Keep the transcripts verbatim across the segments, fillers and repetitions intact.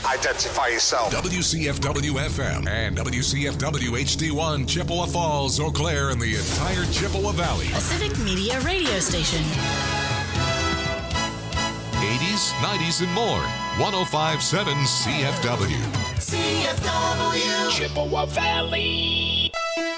Identify yourself. W C F W F M and W C F W H D one, Chippewa Falls, Eau Claire, and the entire Chippewa Valley. A Civic Media radio station. eighties, nineties, and more. one oh five point seven C F W. C F W. Chippewa Valley.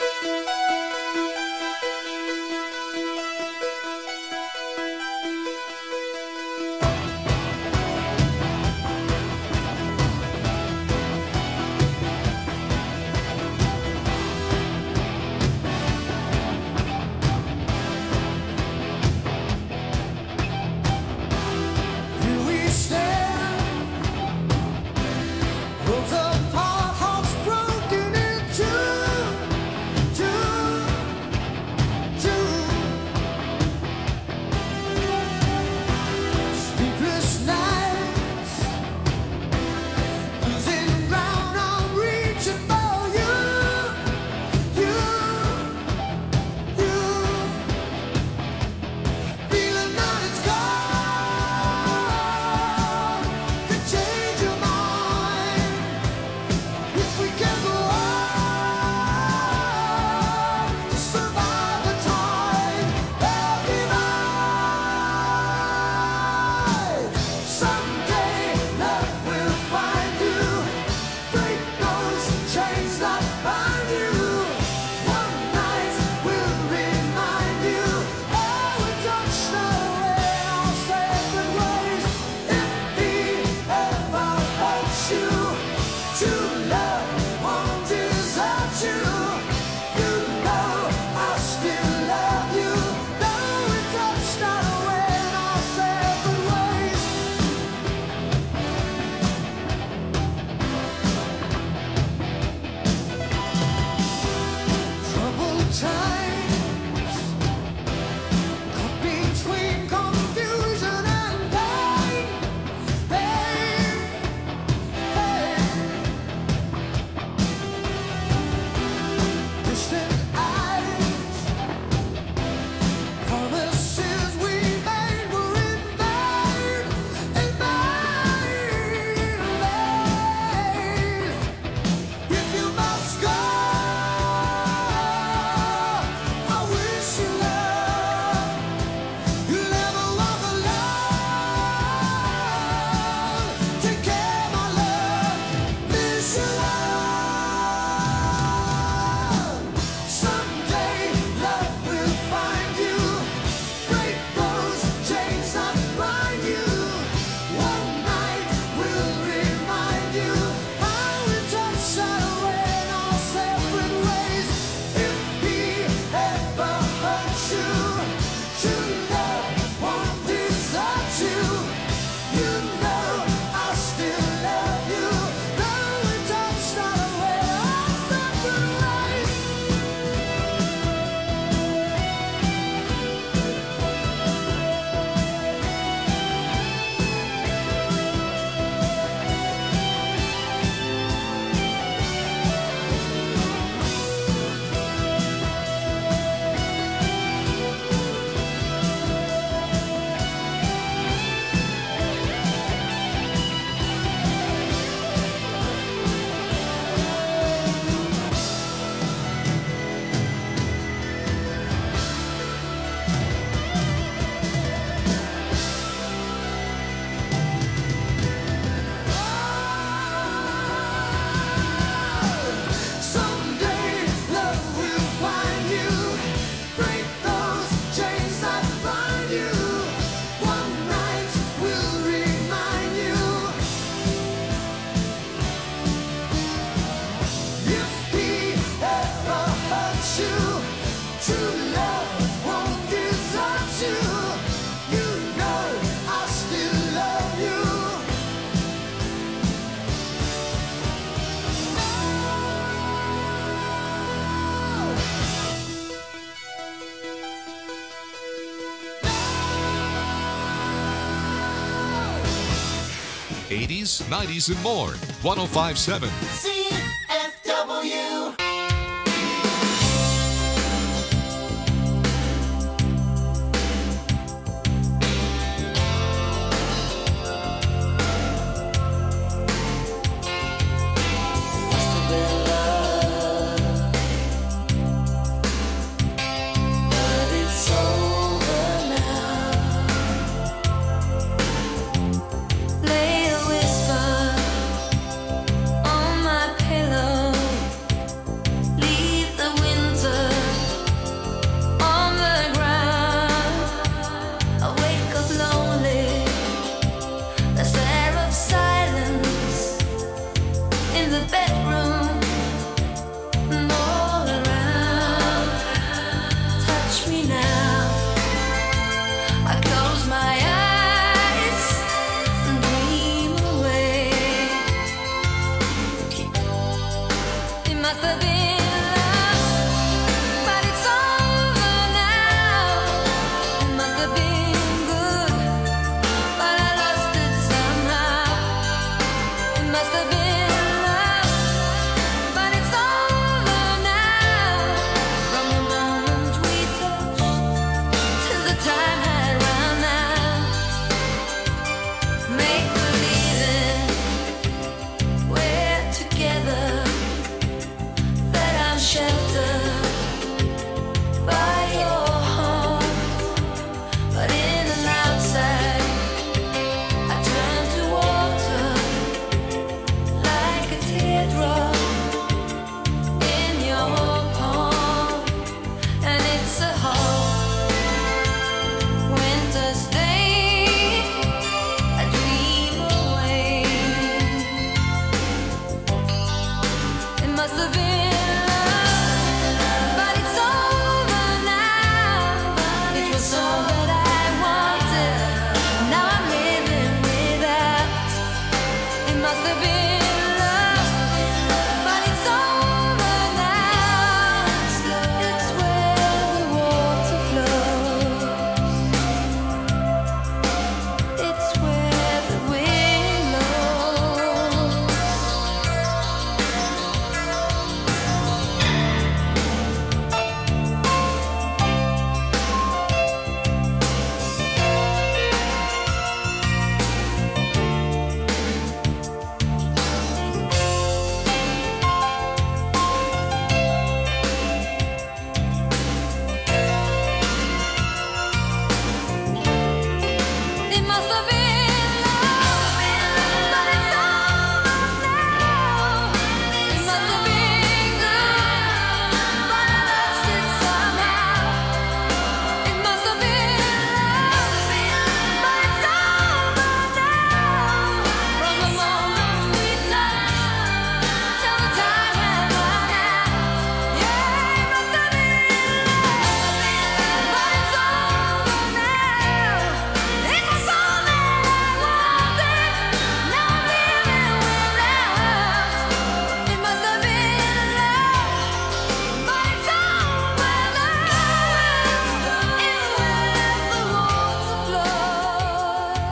eighties, nineties, and more. one oh five point seven C F W.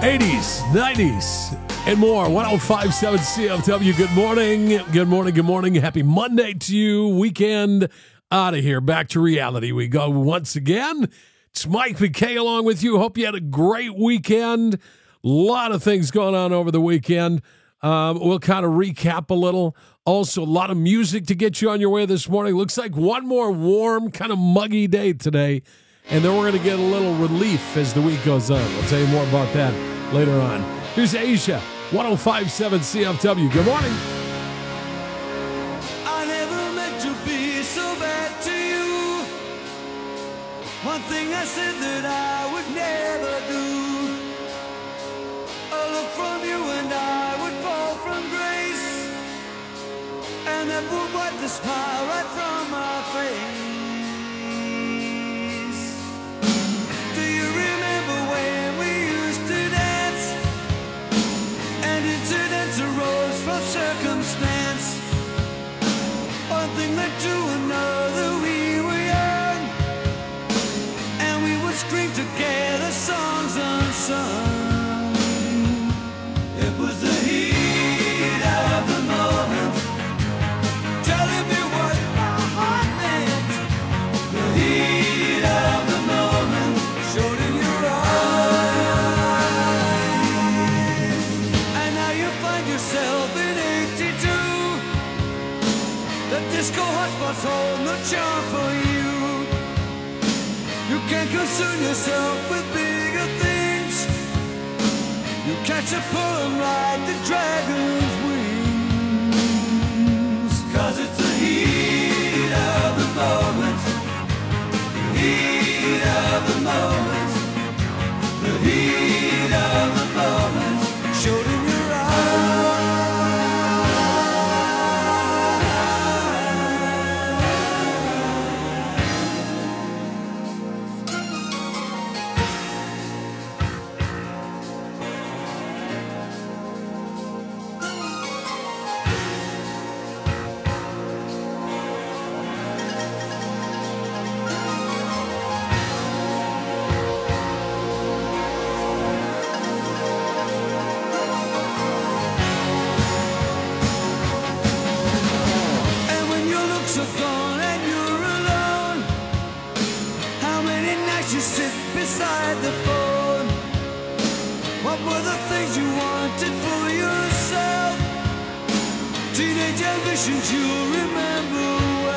eighties, nineties, and more. one oh five point seven C F W. Good morning. Good morning. Good morning. Happy Monday to you. Weekend out of here. Back to reality we go once again. It's Mike McKay along with you. Hope you had a great weekend. A lot of things going on over the weekend. Um, we'll kind of recap a little. Also, a lot of music to get you on your way this morning. Looks like one more warm, kind of muggy day today. And then we're going to get a little relief as the week goes on. We'll tell you more about that later on. Here's Asia, one oh five point seven C F W. Good morning. I never meant to be so bad to you. One thing I said that I would never do. A look from you and I would fall from grace. And that would wipe the smile right from my face. Do you remember when we used to dance? And incidents arose from circumstance. One thing led to another, we were young. And we would scream together songs unsung. It was the heat of the moment, telling me what my heart meant. The heat of the moment showed in your eyes. And now you find yourself in eighty-two. The disco hotspots hold no charm for you. You can't concern yourself with bigger things. You catch a pull and ride the dragon's wings. Cause it's the heat of the moment. The heat of the moment. The heat of the moment showed in your eyes. And when your looks are gone and you're alone, how many nights you sit beside the phone? What were the things you wanted for yourself? Teenage ambitions you'll remember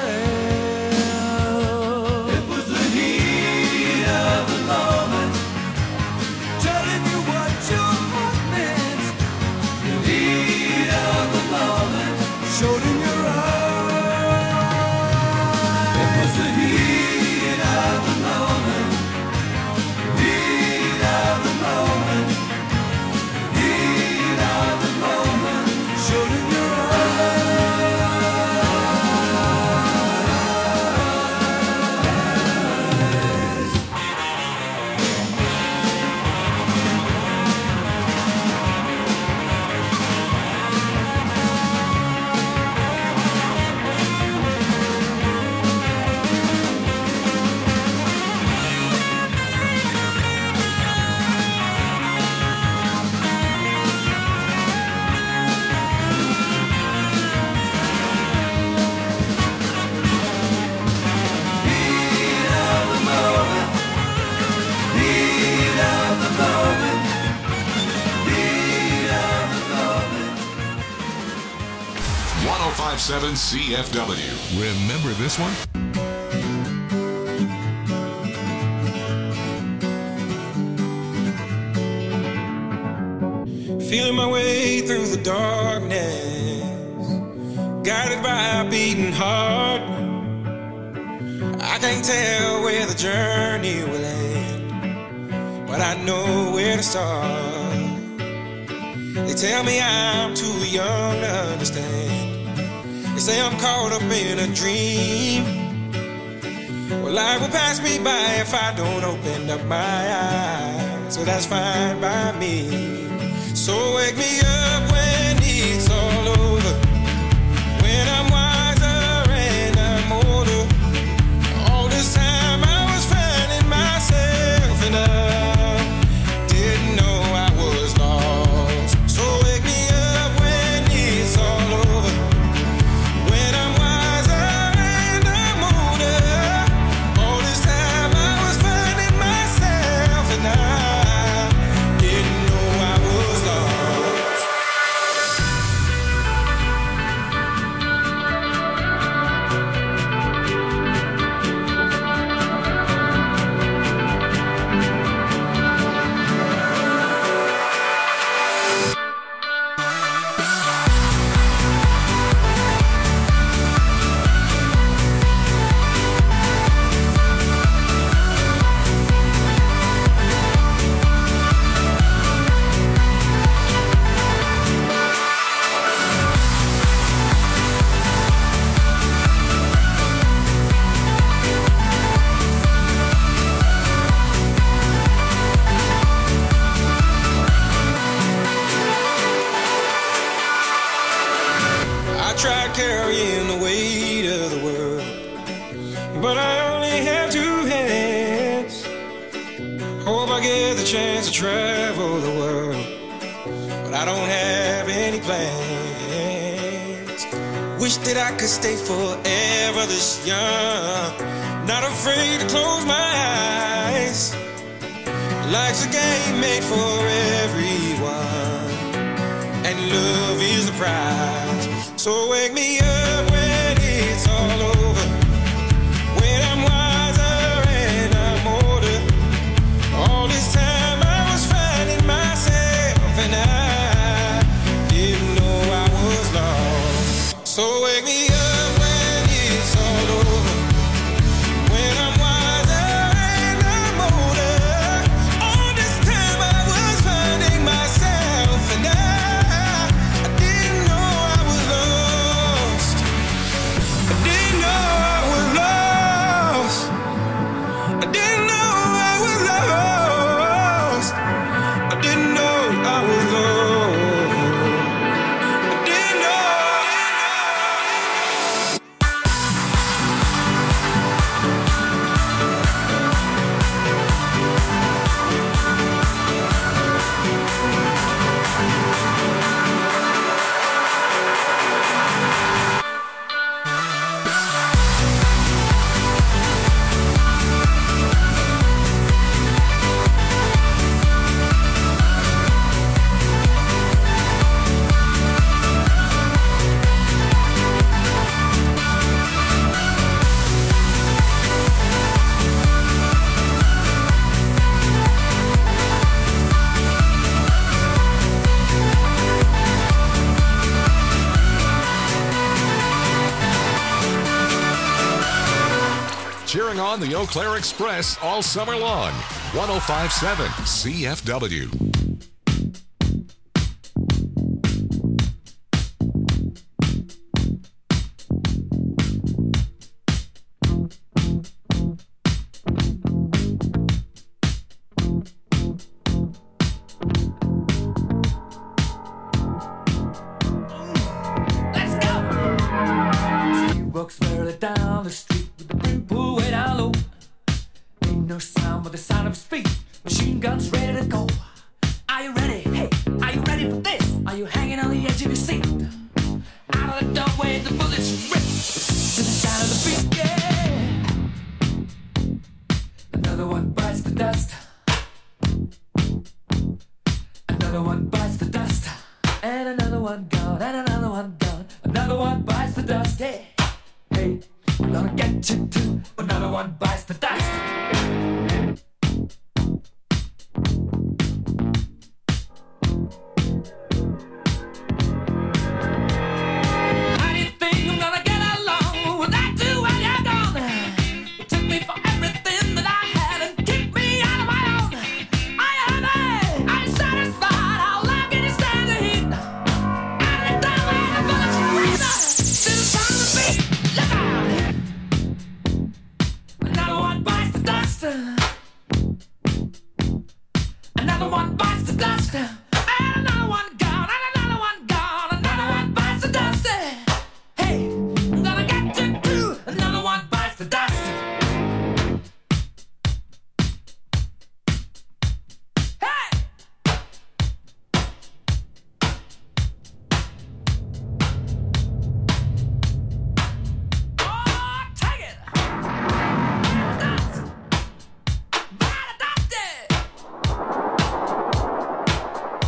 well. It was the heat of the moment, telling you what your heart meant. The heat of the moment showed in your eyes. It was the heat of the moment. Heat of the moment. Heat of the moment showed in your eyes. Heat of the moment. Heat of the moment. Heat of the moment. one oh five point seven C F W. Remember this one? Feeling my way through the darkness, guided by a beating heart. I can't tell where the journey will end, but I know where to start. They tell me I'm too young to understand. They say I'm caught up in a dream. Well, life will pass me by if I don't open up my eyes, so that's fine by me. So wake me up when it's all over, when I'm wiser and I'm older. All this time I was finding myself and I didn't know I was Hope I get the chance to travel the world, but I don't have any plans. Wish that I could stay forever this young, not afraid to close my eyes. Life's a game made for everyone, and love is the prize. So wake me up when it's all over, when I'm wiser and I'm older. All this time I was finding myself, and I didn't know I was lost. So wake me up when it's all over, when I'm wiser and I'm older. All this time I was finding myself, and I, I didn't know I was lost. I didn't know I was lost. I didn't know I was lost. I didn't know I was lost. I didn't know. Cheering on the Eau Claire Express all summer long. one oh five point seven C F W. Let's go! She walks barely down the street with the brim pulled way down low. Ain't no sound but the sound of his feet. Machine guns ready to go. Are you ready? Hey, are you ready for this? Are you hanging on the edge of your seat? Out of the doorway, the bullets rip to the sound of the beat. Yeah. Another one bites the dust. Another one bites the dust. And another one gone, and another one gone. Another one bites the dust. Hey, hey, I'm gonna get you too. Another one bites the dust. How do you think I'm gonna get along without you when you're gone? You took me for everything that I had and kicked me out of my own. Are you happy? Are you satisfied? How long can you stand the heat? Out of the doorway, the bullets rain to the sound of the beat. Look out! Another one bites the dust. Another one bites the dust. And another one gone, and another one gone. Another one bites the dust. Hey, I'm gonna get you too. Another one bites the dust. Hey! Oh, take it! Dust! Bite the dust!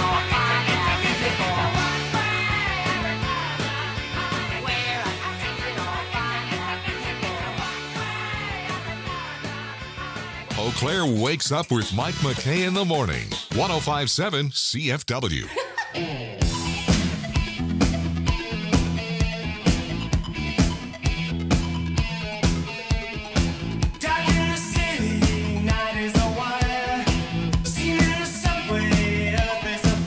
or find out before. Where I can see it or find out before. Eau Claire wakes up with Mike McKay in the morning. one oh five point seven C F W. Dark in the city, night is a wire. Steam in the subway, earth is a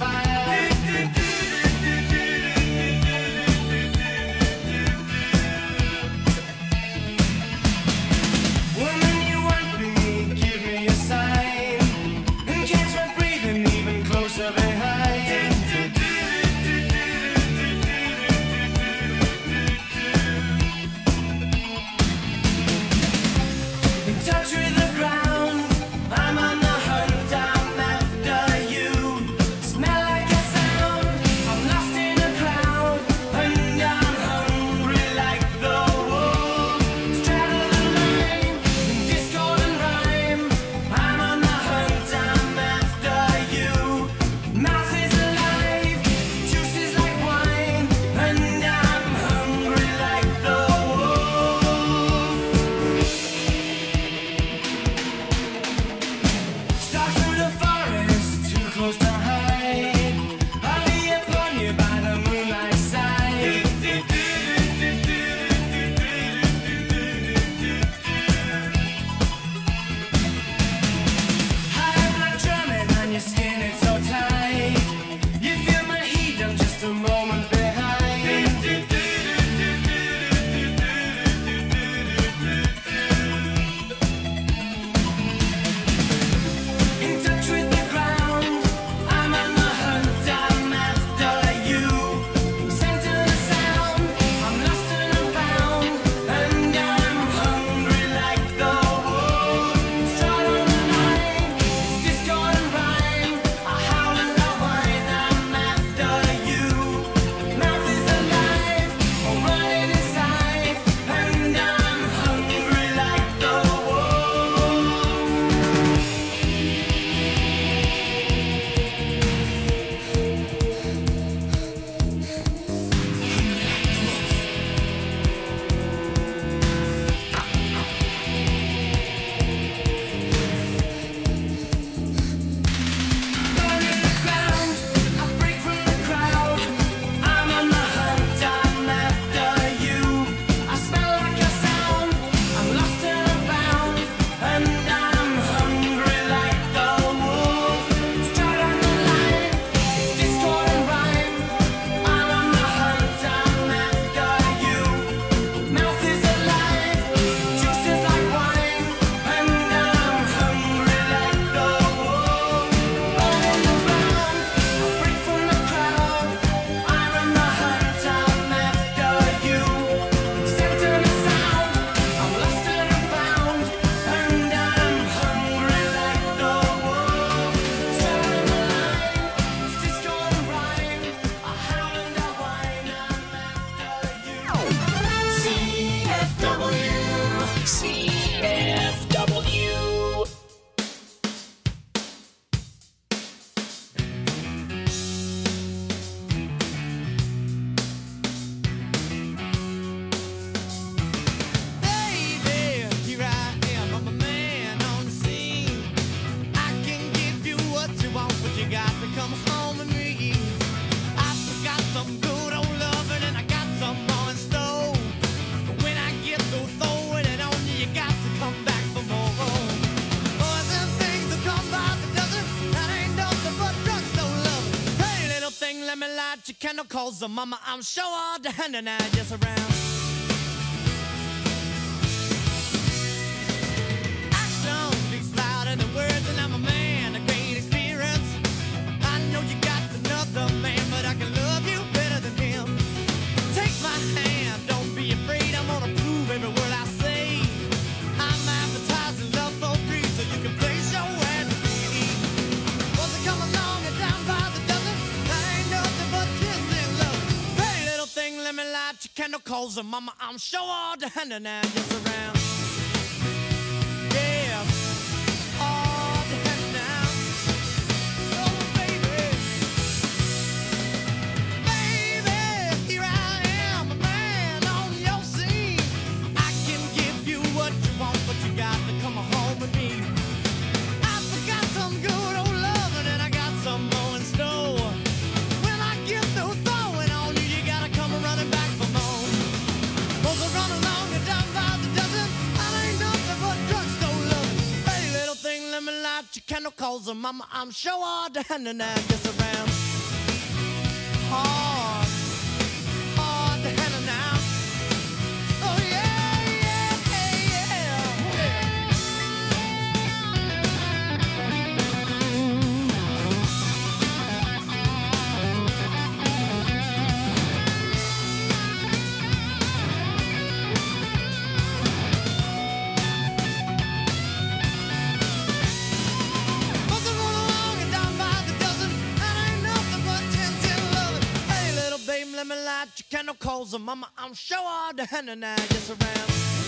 candle calls her mama. I'm sure all the hand and I just around. Action speaks louder than words, and I'm a man of great experience. I know you got another man, but I can love you better than him. Take my hand, don't be afraid. I'm gonna prove every word I say. I'm advertising love for free, so you can place your ad to me. Was it come along and down by the dozen? I ain't nothing but tears in love. Hey, little thing, let me light your candle, calls her mama. I'm sure all the hand and I just around. Yeah, all the hand now. Oh, baby. Baby, here I am, a man on your scene. I can give you what you want, but you got to come home with me. I forgot some good old loving, and I got some more in store. When I get through throwing on you, you gotta come running back for more. Those are run along and down by the dozen. I ain't nothing but drugstore loving. Hey, little thing, let me light your candle, calls her mama. I'm sure all the hand and I just around. Hard, hard to handle now. Oh yeah, yeah, Wasn't run along and down by the dozen. That ain't nothing but ten, ten loving. Hey, little babe, let me light your candle, calls her mama. I'm sure all the hand and I just around.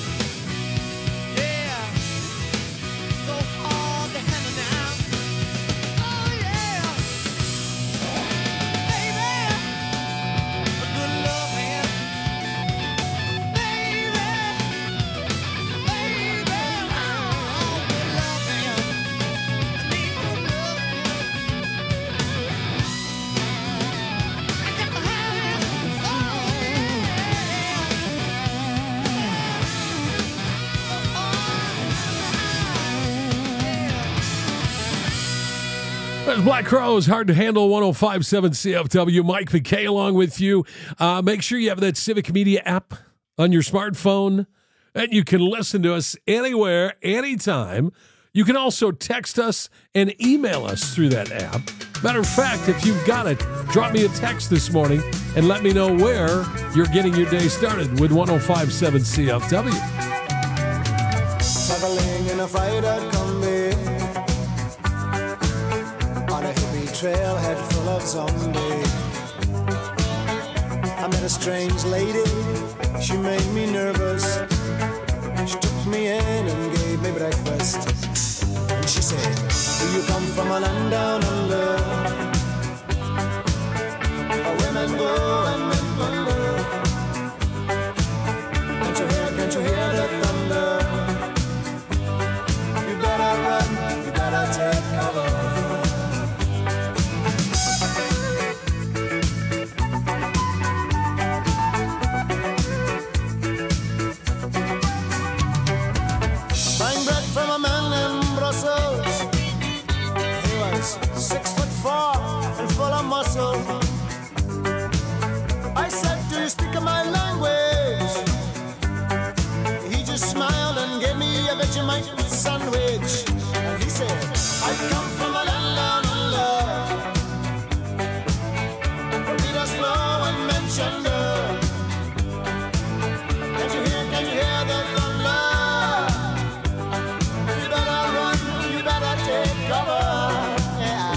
Yeah, so hard to handle now. Oh yeah, baby, a good loving, baby, baby, oh, good loving. I need good loving. I got to have it. Oh There's Black Crowes, Hard to Handle, one oh five point seven C F W. Mike McKay along with you. Uh, make sure you have that Civic Media app on your smartphone, and you can listen to us anywhere, anytime. You can also text us and email us through that app. Matter of fact, if you've got it, drop me a text this morning and let me know where you're getting your day started with one oh five point seven C F W. Traveling in a freighter combi on a hippie trailhead full of zombies. I met a strange lady, she made me nervous. She took me in and gave me breakfast. And she said, do you come from a land down under, where women go and men plunder? Can't you hear, can't you hear the thunder? You better run, you better take cover. Buying bread from a man in Brussels. He was six foot four and full of muscle. I said, do you speak my language? He just smiled and gave me a Vegemite sandwich. And he said, I come from a land down under, where Peter's flow and mentioned her. Can't you hear, can't you hear the thunder? You better run, you better take cover. Yeah.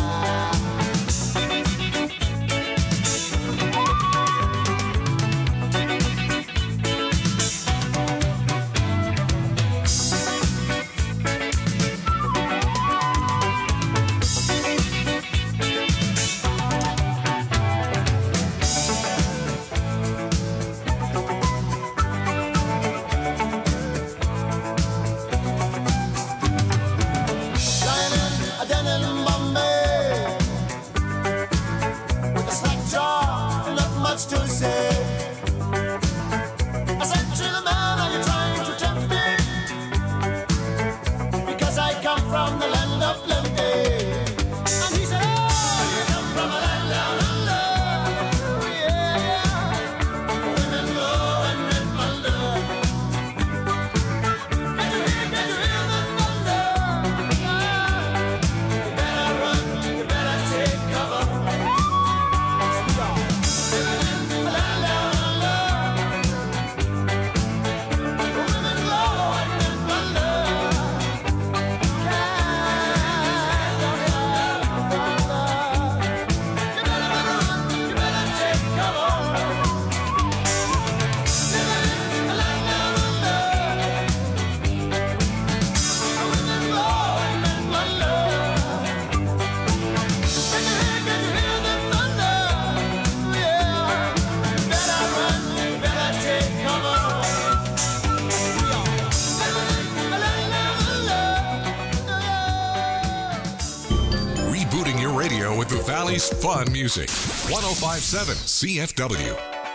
radio with the Valley's fun music. one oh five point seven C F W.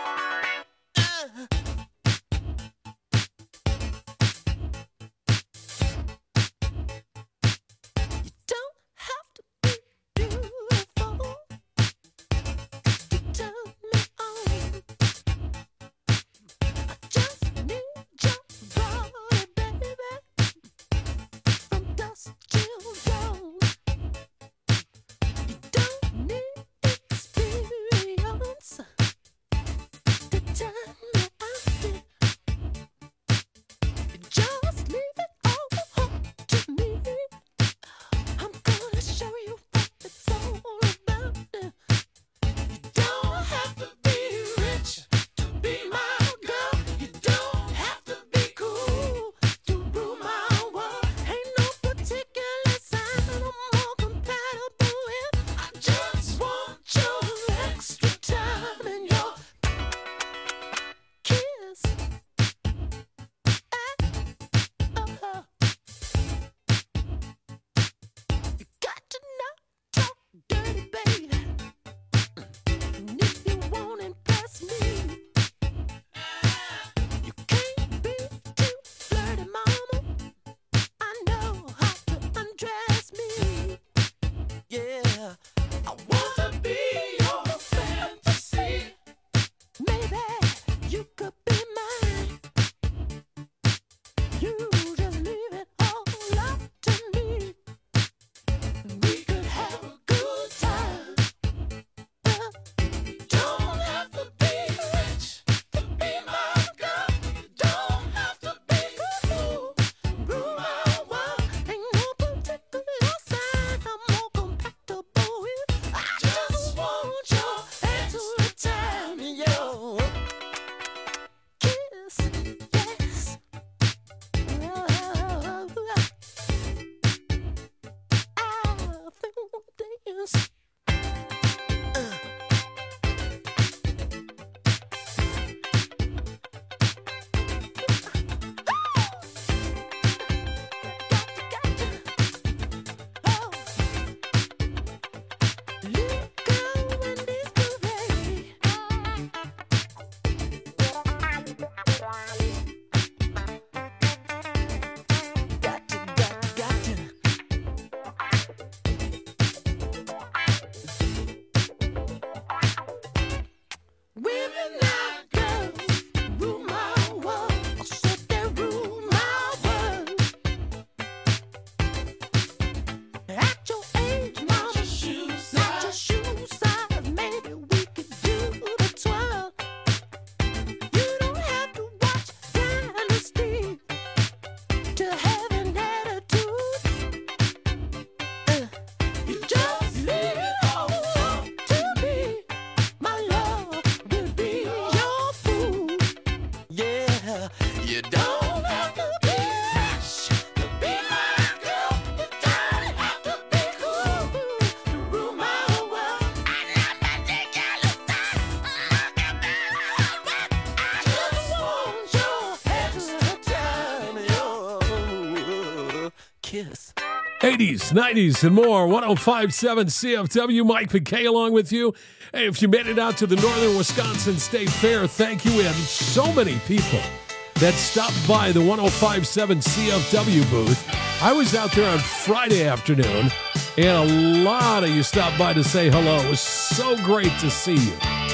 eighties, nineties, and more. one oh five point seven C F W. Mike McKay along with you. Hey, if you made it out to the Northern Wisconsin State Fair, thank you. We had so many people that stopped by the one oh five point seven C F W booth. I was out there on Friday afternoon, and a lot of you stopped by to say hello. It was so great to see you.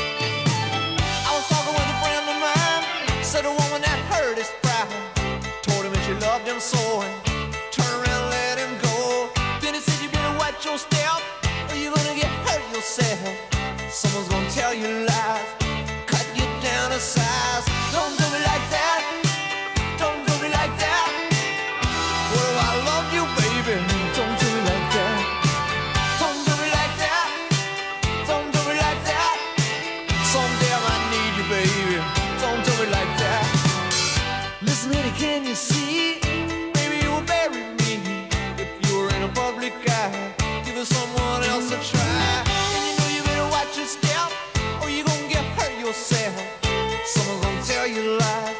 I was talking with a friend of mine, said a woman that heard his cry, told him that she loved him so, and turned around and let him go. Then he said, you better watch your step, or you're gonna get hurt yourself. Someone's gonna tell you lies, cut you down to size. Don't do me like that, don't do me like that. What if I love you, baby? Don't do me like that. Don't do me like that, don't do me like that. Someday I might need you, baby. Don't do me like that. Listen, honey, can you see? Maybe you will bury me if you were in a public eye. Give it someone else a try. And you know you better watch your step, or you gonna get hurt yourself. Someone's gonna tell you lies.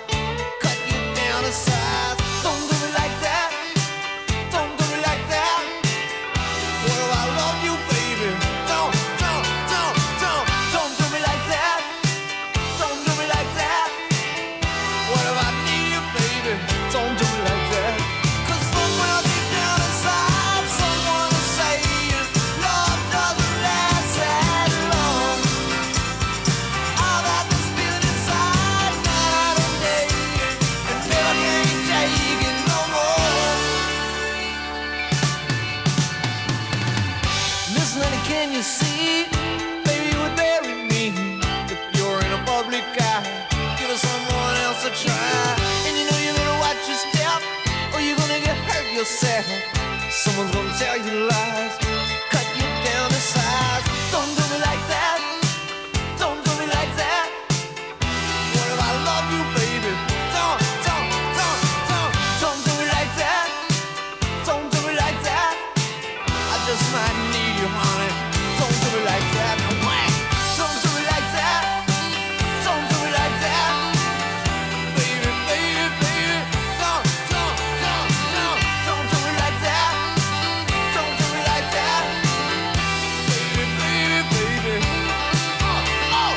me, baby, you would bury me. If you're in a public eye, give someone else a try. And you know you better watch your step, or you're gonna get hurt yourself. Someone's gonna tell you lies, cut you down to size. Don't do me like that, don't do me like that. What if I love you, baby? Don't, don't, don't, don't, don't do me like that. Don't do me like that. I just might need you, honey. Don't do me like that. No way. Don't do me like that. Don't do me like that. Baby, baby, baby. Don't, don't, don't, don't, don't do me like that. Don't do me like that. Baby, baby, baby. Oh, oh,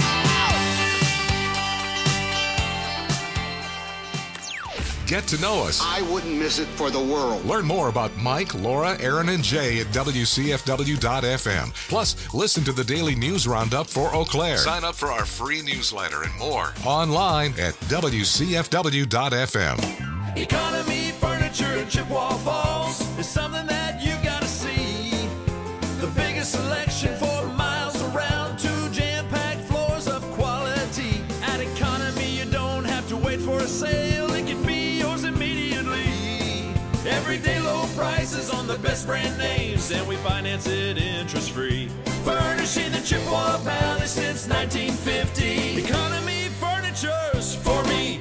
oh. Get to know us. I wouldn't miss it for the world. Learn more about Mike, Laura, Aaron, and Jay at W C F W dot F M. Plus, listen to the daily news roundup for Eau Claire. Sign up for our free newsletter and more online at W C F W dot F M. Economy Furniture in Chippewa Falls is something that you gotta see. The biggest selection for miles around, two jam-packed floors of quality. At Economy, you don't have to wait for a sale. It can be yours immediately. Everyday low prices on the best brand names, and we finance it interest-free. Furnishing the Chippewa Valley since nineteen fifty. Economy Furniture's for me.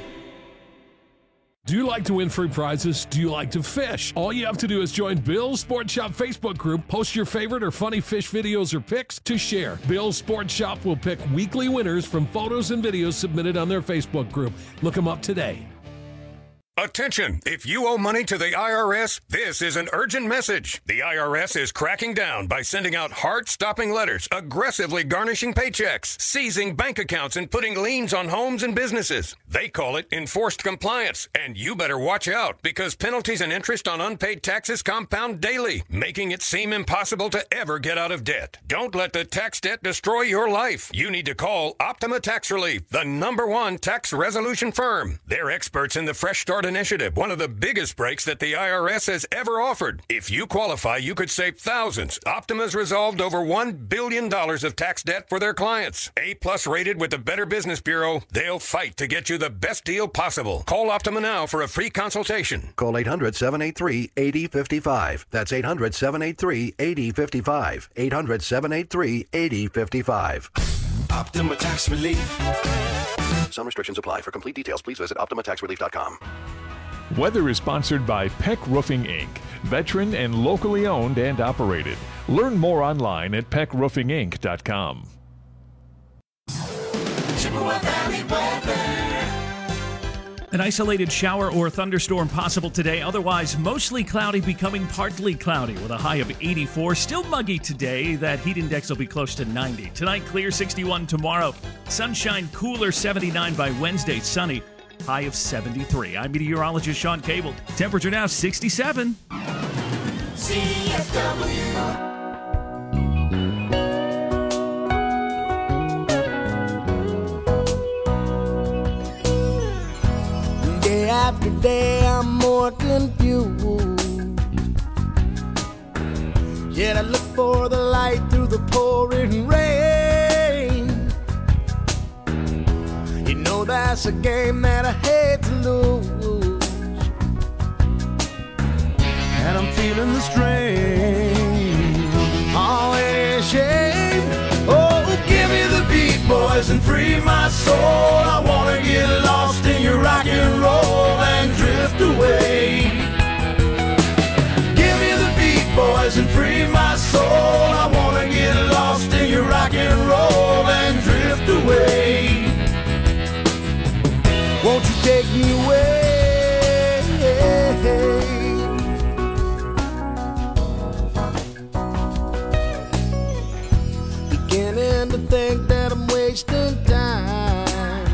Do you like to win free prizes? Do you like to fish? All you have to do is join Bill's Sports Shop Facebook group, post your favorite or funny fish videos or pics to share. Bill's Sports Shop will pick weekly winners from photos and videos submitted on their Facebook group. Look them up today. Attention! If you owe money to the I R S, this is an urgent message. The I R S is cracking down by sending out heart-stopping letters, aggressively garnishing paychecks, seizing bank accounts, and putting liens on homes and businesses. They call it enforced compliance, and you better watch out because penalties and interest on unpaid taxes compound daily, making it seem impossible to ever get out of debt. Don't let the tax debt destroy your life. You need to call Optima Tax Relief, the number one tax resolution firm. They're experts in the Fresh Start Initiative, one of the biggest breaks that the I R S has ever offered. If you qualify, you could save thousands. Optima's resolved over one billion dollars of tax debt for their clients. A-plus rated with the Better Business Bureau, they'll fight to get you the best deal possible. Call Optima now for a free consultation. Call eight hundred, seven eight three, eight zero five five. That's eight hundred, seven eight three, eight zero five five. eight hundred, seven eight three, eight zero five five. Optima Tax Relief. Some restrictions apply. For complete details, please visit optima tax relief dot com. Weather is sponsored by Peck Roofing Incorporated. Veteran and locally owned and operated. Learn more online at peck roofing inc dot com. Chippewa Valley weather. An isolated shower or thunderstorm possible today. Otherwise, mostly cloudy, becoming partly cloudy with a high of eighty-four. Still muggy today. That heat index will be close to ninety. Tonight, clear, sixty-one tomorrow. Sunshine, cooler, seventy-nine by Wednesday. Sunny, high of seventy-three. I'm meteorologist Sean Cable. Temperature now sixty-seven. C F W. Day after day, I'm more confused. Yet I look for the light through the pouring rain. You know that's a game that I hate to lose, and I'm feeling the strain. Oh, it is shame. Oh, give me the beat, boys, and free my soul. I wanna get lost in your rock and roll and drift away. Give me the beat, boys, and free my soul. I wanna get lost in your rock and roll and drift away. Won't you take me away? Beginning to think that I'm wasting time.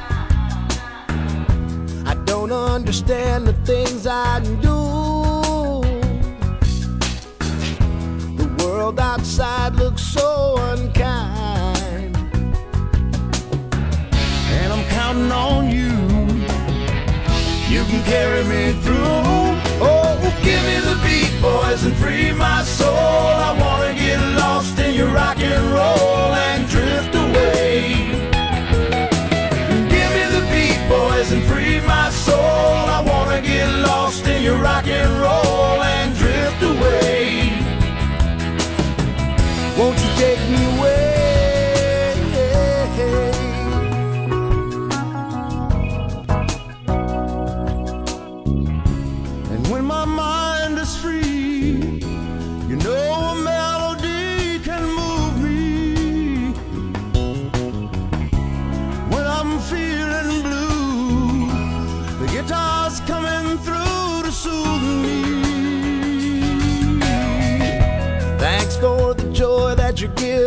I don't understand the things I do. The world outside looks so unkind, and I'm counting on you. You can carry me through. Oh, give me the beat, boys, and free my soul. I wanna get lost in your rock and roll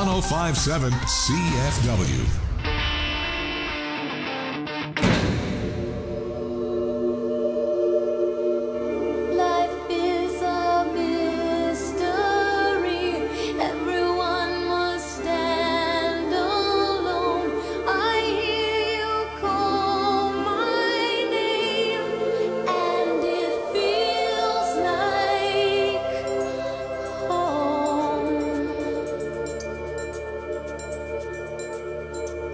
one oh five point seven C F W. Life is a mystery. Everyone must stand alone. I hear you call my name, and it feels like home.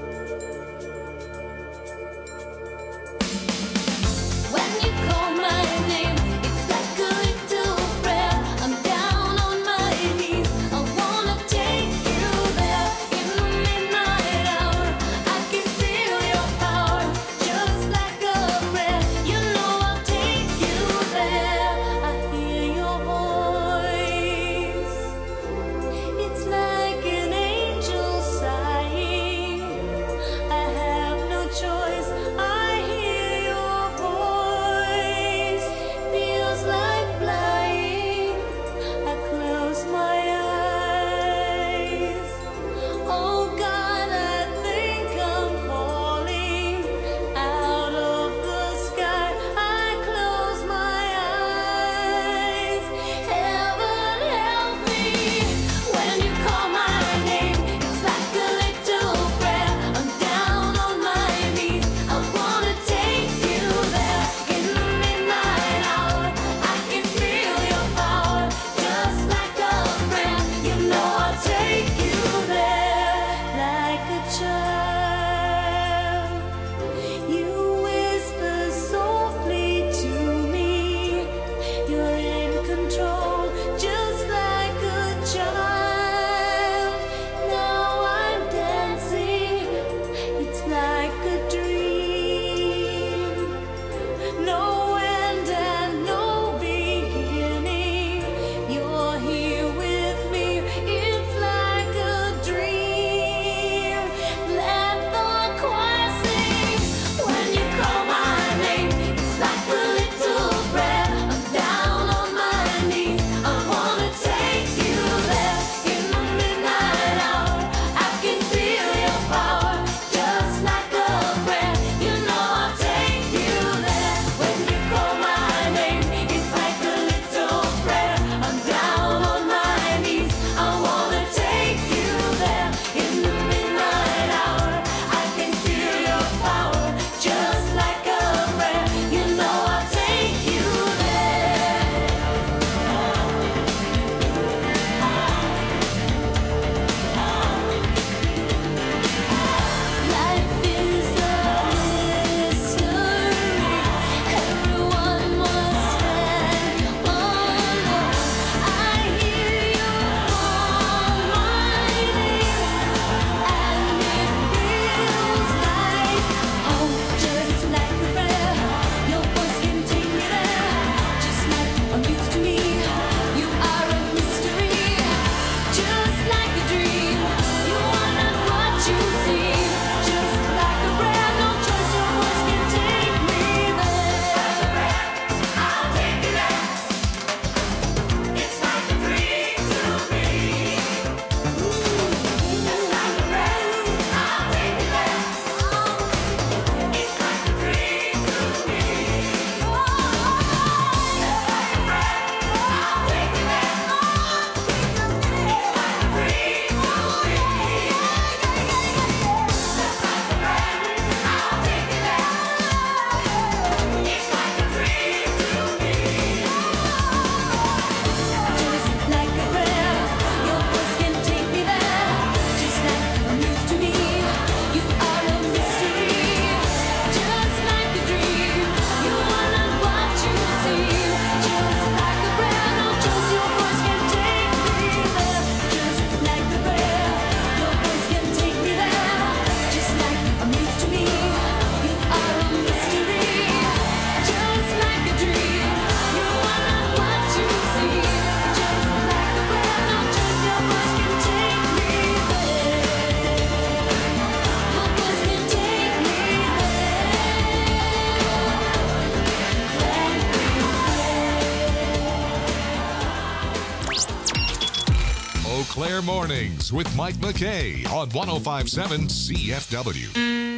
Mornings with Mike McKay on one oh five point seven C F W.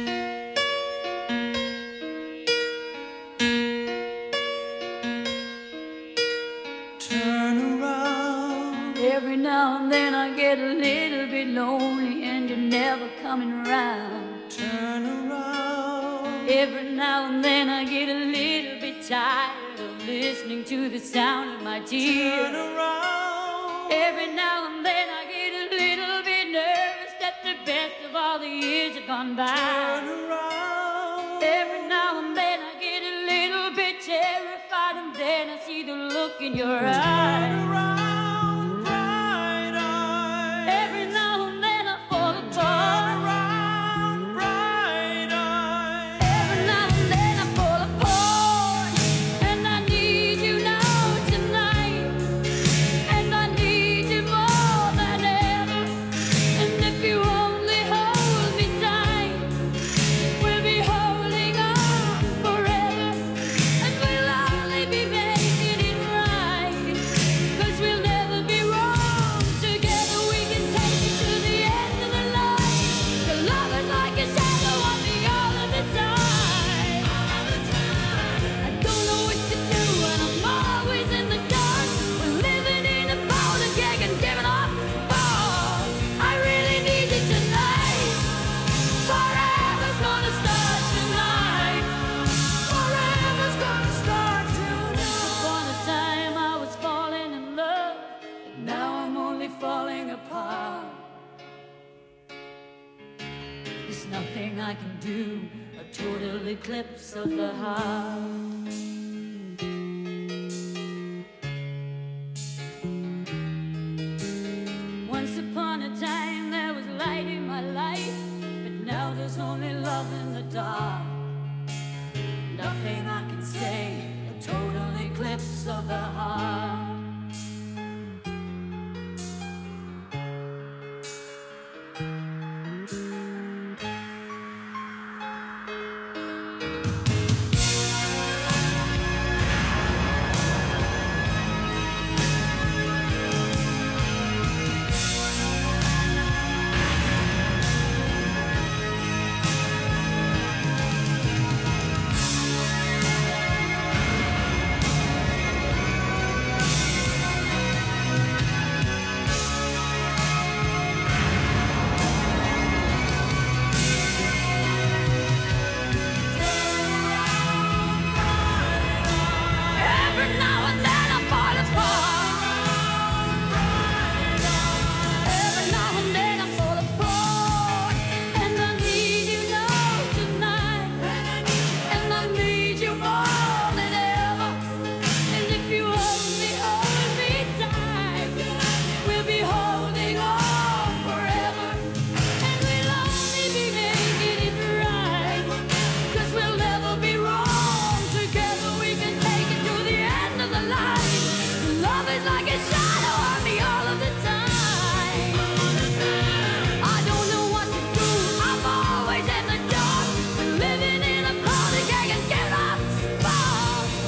Turn around. Every now and then I get a little bit lonely and you're never coming around. Turn around. Every now and then I get a little bit tired of listening to the sound of my tears. Turn around. Every now and then I get a little bit nervous that the best of all the years have gone by. Turn around. Every now and then I get a little bit terrified and then I see the look in your eyes. Turn around, bright eyes. Every now and then I fall apart. Turn around, bright eyes. Every now and then I fall apart. And I need you now tonight. And I need you more than ever. And if you only hold me tight, we'll be holding on forever. And we'll only be making it right. 'Cause we'll never be wrong. Together we can take it to the end of the line. The love is like a shadow on me all of the time. All the time. I don't know what to do and I'm always in the dark. We're living in a powder keg and giving off balls. I really need you tonight. Forever's gonna start tonight. Forever's gonna start tonight. Upon a time I was falling in love, and now I'm only falling apart. There's nothing I can do, a total eclipse of the heart.